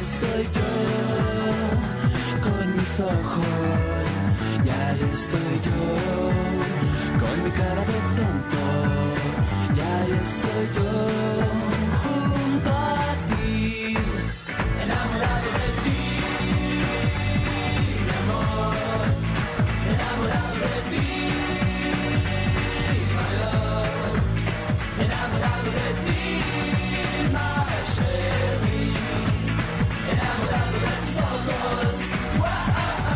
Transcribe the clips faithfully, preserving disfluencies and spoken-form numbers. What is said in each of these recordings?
estoy yo, con mis ojos, ya estoy yo, con mi cara de tonto, ya estoy yo, junto a ti, enamorado de ti, mi amor, enamorado de ti, my love, enamorado de ti, my sherry, enamorado de tus ojos, wow.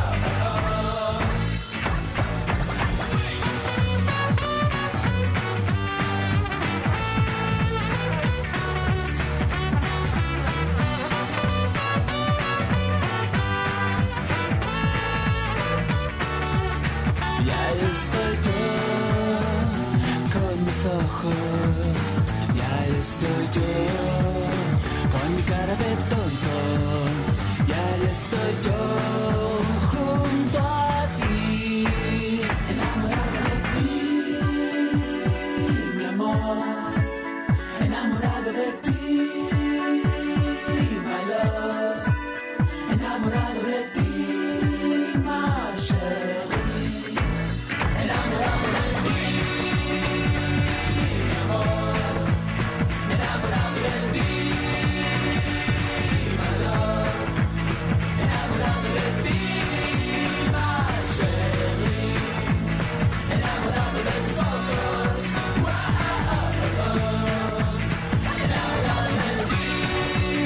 Ya estoy yo, con mis ojos, ya estoy yo, con mi cara de tonto, ya estoy yo, junto a ti, enamorado de ti, mi amor, enamorado de ti.